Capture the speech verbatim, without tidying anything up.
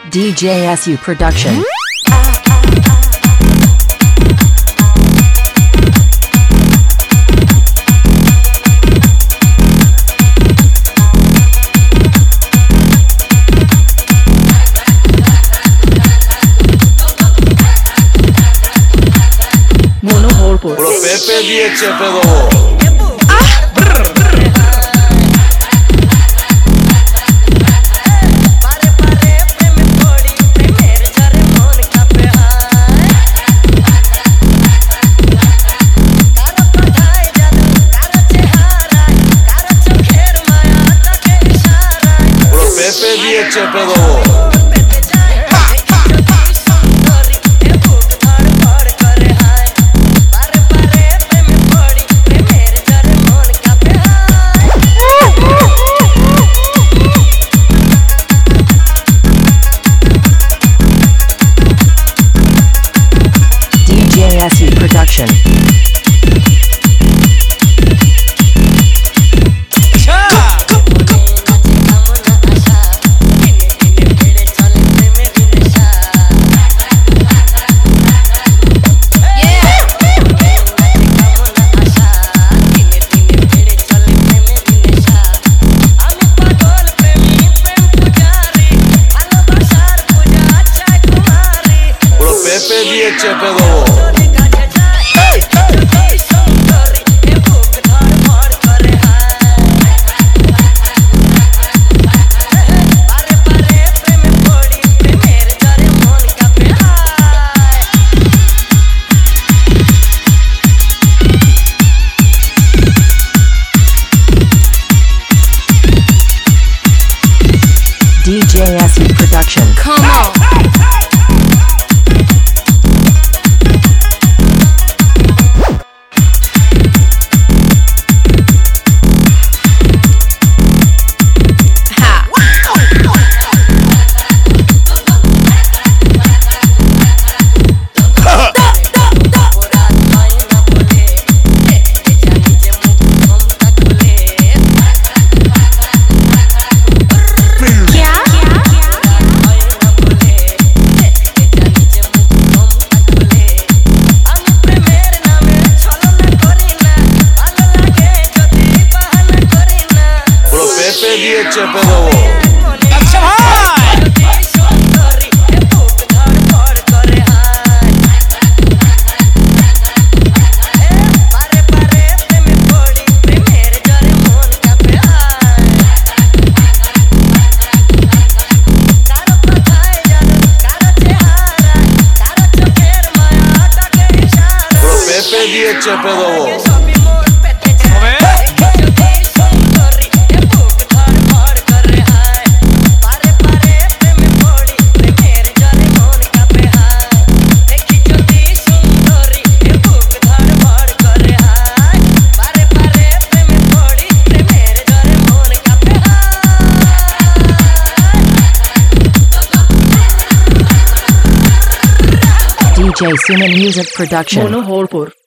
D J S U Production. Bro Pepe diye cepedo. Pepe diye cepedo. D J S U Production. Pepe diye cepedo. D J S U Production. Come on. Pepe diye cepedo. अच्छा भाई Pepe diye cepedo. D J Suman Music Production. Mono Holpur.